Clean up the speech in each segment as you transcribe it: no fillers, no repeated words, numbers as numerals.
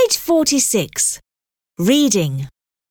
Page 46. Reading.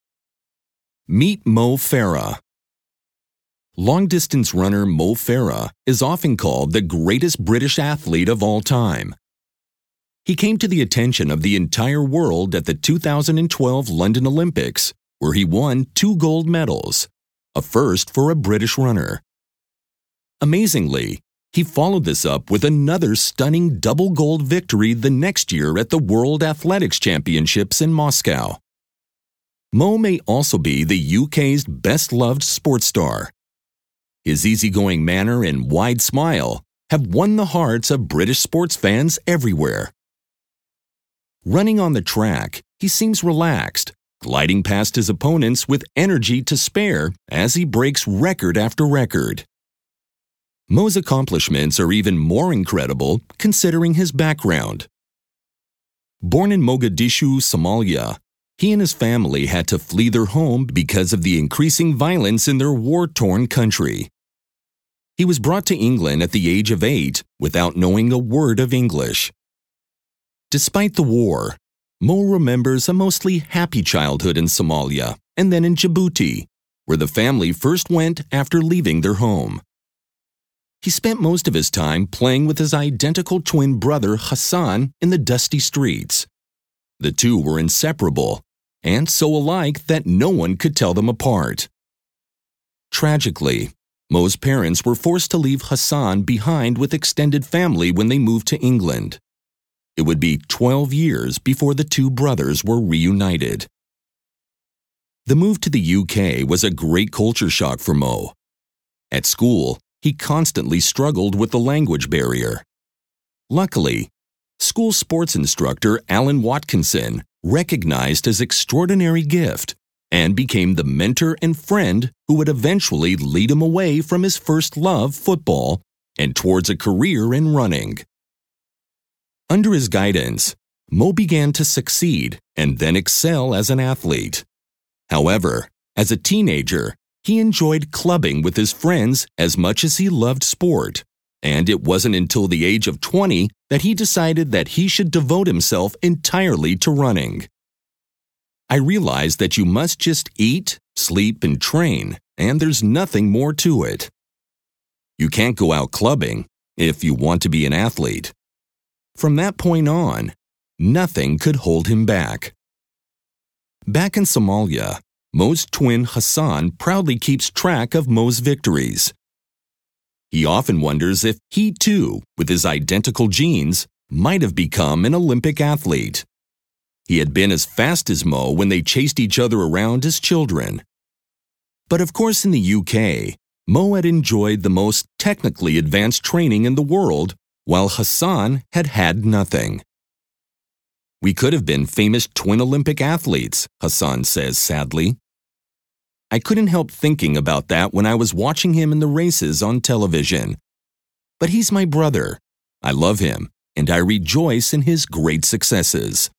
Meet Mo Farah. Long-distance runner Mo Farah is often called the greatest British athlete of all time. He came to the attention of the entire world at the 2012 London Olympics, where he won 2 gold medals, a first for a British runner. Amazingly, he followed this up with another stunning double gold victory the next year at the World Athletics Championships in Moscow. Mo may also be the UK's best-loved sports star. His easygoing manner and wide smile have won the hearts of British sports fans everywhere. Running on the track, he seems relaxed, gliding past his opponents with energy to spare as he breaks record after record. Mo's accomplishments are even more incredible considering his background. Born in Mogadishu, Somalia, he and his family had to flee their home because of the increasing violence in their war-torn country. He was brought to England at the age of 8 without knowing a word of English. Despite the war, Mo remembers a mostly happy childhood in Somalia and then in Djibouti, where the family first went after leaving their home. He spent most of his time playing with his identical twin brother Hassan in the dusty streets. The two were inseparable, and so alike that no one could tell them apart. Tragically, Mo's parents were forced to leave Hassan behind with extended family when they moved to England. It would be 12 years before the two brothers were reunited. The move to the UK was a great culture shock for Mo. At school, he constantly struggled with the language barrier. Luckily, school sports instructor Alan Watkinson recognized his extraordinary gift and became the mentor and friend who would eventually lead him away from his first love, football, and towards a career in running. Under his guidance, Mo began to succeed and then excel as an athlete. However, as a teenager, he enjoyed clubbing with his friends as much as he loved sport, and it wasn't until the age of 20 that he decided that he should devote himself entirely to running. I realized that you must just eat, sleep, and train, and there's nothing more to it. You can't go out clubbing if you want to be an athlete. From that point on, nothing could hold him back. Back in Somalia, Mo's twin Hassan proudly keeps track of Mo's victories. He often wonders if he too, with his identical genes, might have become an Olympic athlete. He had been as fast as Mo when they chased each other around as children. But of course in the UK, Mo had enjoyed the most technically advanced training in the world, while Hassan had had nothing. We could have been famous twin Olympic athletes, Hassan says sadly. I couldn't help thinking about that when I was watching him in the races on television. But he's my brother. I love him, and I rejoice in his great successes.